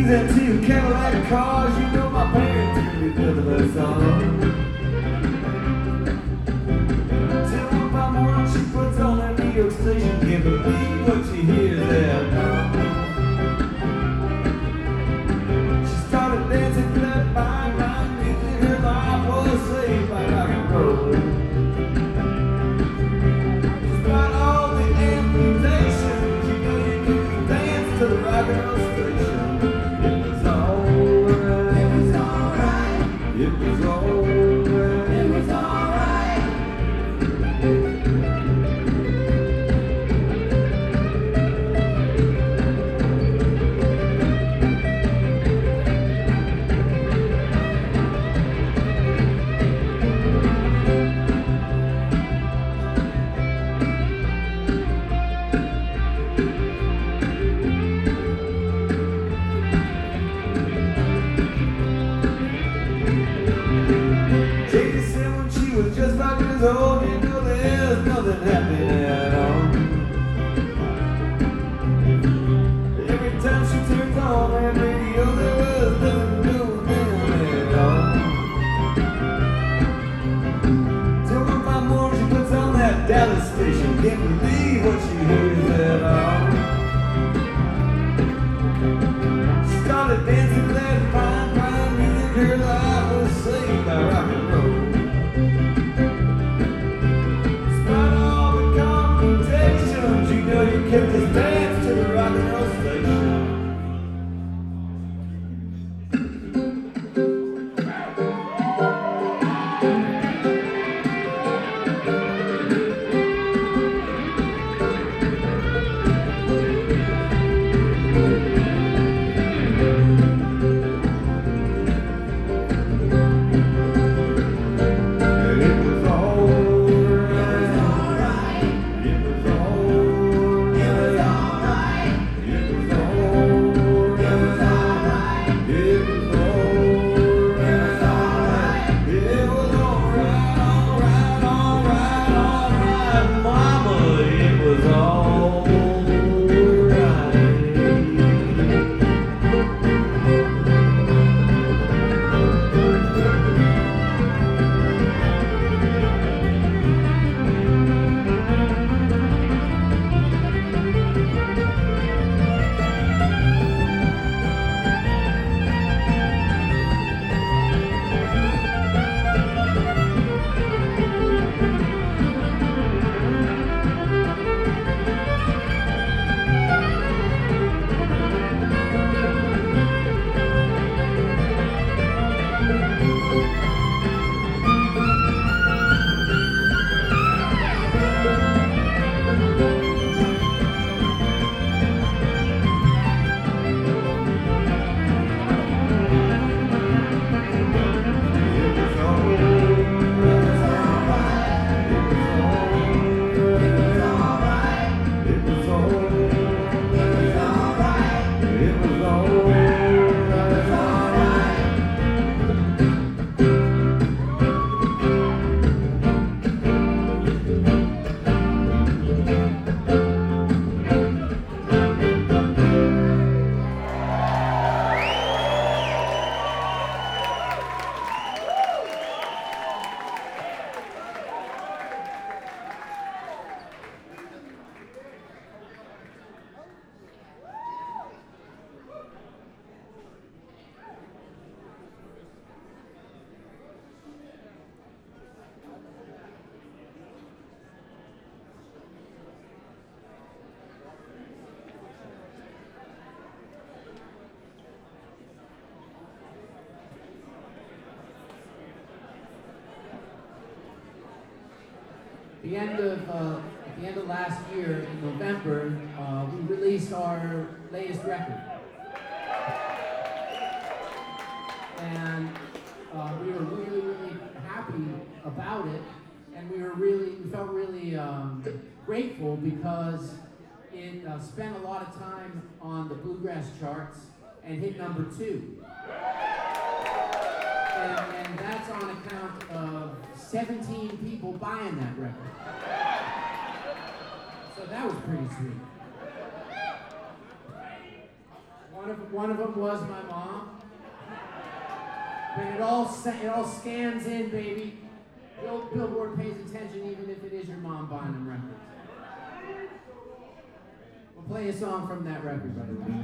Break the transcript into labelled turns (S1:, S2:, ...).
S1: and two Cadillac cars. You know my parents really good to that song. Till one by morning she puts on that New York station. Can't believe what she hears there. She started dancing to that fine, fine music. Her life was saved by rock and roll. Despite all the amputations, you know you can dance to the rock and roll station. It was alright. It was alright. Just 5 years old, you know there's nothing happening at all. Every time she turns on that radio, there was nothing going at all. Till one by morning she puts on that Dallas station. Can't believe what she hears at all. She started dancing to that fine, fine music. Her life was saved by rock and roll. You know you kept us dance to the rock and roll station.
S2: At the end of last year, in November, we released our latest record. And we were really, really happy about it. And we felt really grateful because it spent a lot of time on the bluegrass charts and hit number 2. And that's on account of 17 people buying that record. So that was pretty sweet. One of them one of them was my mom. But it all scans in, baby. Billboard pays attention even if it is your mom buying them records. We'll play a song from that record, by the way.